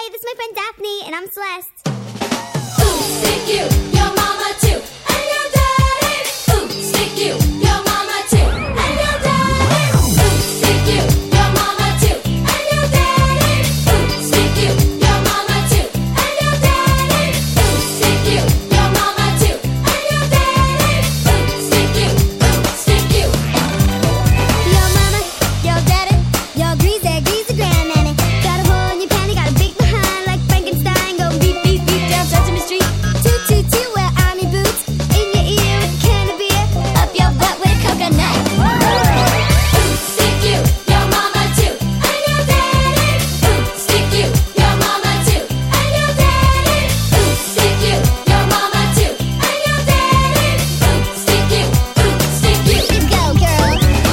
Hey, this is my friend Daphne, and I'm Celeste. Ooh, stick you, your mama too, and your daddy. Ooh, stick you, your mama too, and your daddy. Ooh, stick you, your mama too, and your daddy. Ooh, stick you, your mama too, and your daddy. Ooh, stick you, your mama too, and your daddy. Ooh, stick you, stick you. Your mama, your daddy, your greasy grandnanny. Got a hole in your panty, got a big behind like Frankenstein. Go beep, beep, beep down Sesame Street. Toot, toot, toot, wear army boots. In your ear with a can of beer. Up your butt with a coconut. Ooh, stick you, your mama too, and your daddy. Ooh, stick you, your mama too, and your daddy. Ooh, stick you, your mama too, and your daddy. Ooh, stick you, stick you. You go, girl.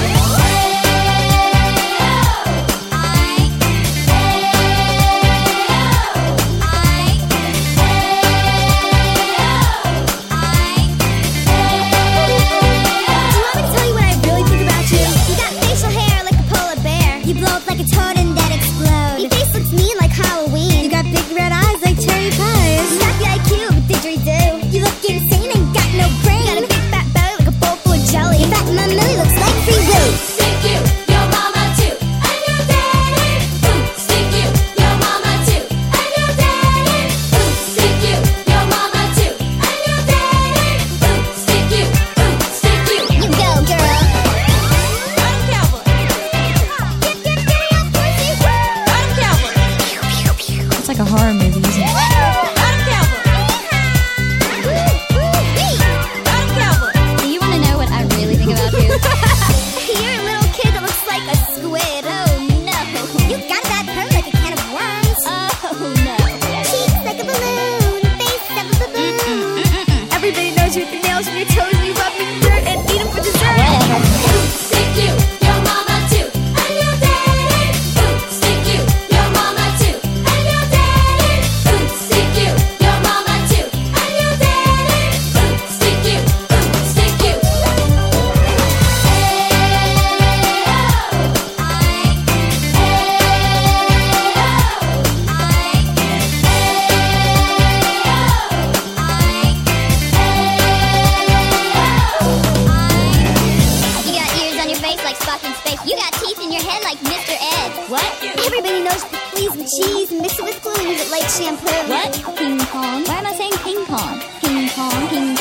You blow up like a toad and then explode. Your face looks mean like Halloween. You got big red eyes like cherry pies. You got the IQ, but didgeridoo. You look insane and got no brain. Got a big fat belly like a bowl full of jelly. Your fat mum Millie looks like free will. Stick you, your mama too, and your daddy. Ooh, stick you, your mama too, and your daddy. Ooh, stick you, your mama too, and your daddy. Ooh, stick you, stick you. You go, girl. It's like a horror movie, isn't it? Do you want to know what I really think about you? You're a little kid that looks like a squid. Oh no. You got that perm like a can of worms. Oh no. Cheeks like a balloon, face of a baboon. Everybody knows you with your nails and your toes and you love me dirt and eat them for dessert. Ooh, stick you, your mama too, and your daddy. Ooh, stick you, your mama too, and your daddy. Ooh, stick you, your mama too, and your daddy. Ooh, stick you, stick you. You got ears on your face like Spock in space. You got teeth in your head like Mr. Ed. What? Everybody knows the fleas with cheese and mix it with glue and use it like shampoo. What? Ping pong. Why am I saying ping pong? Ping pong, ping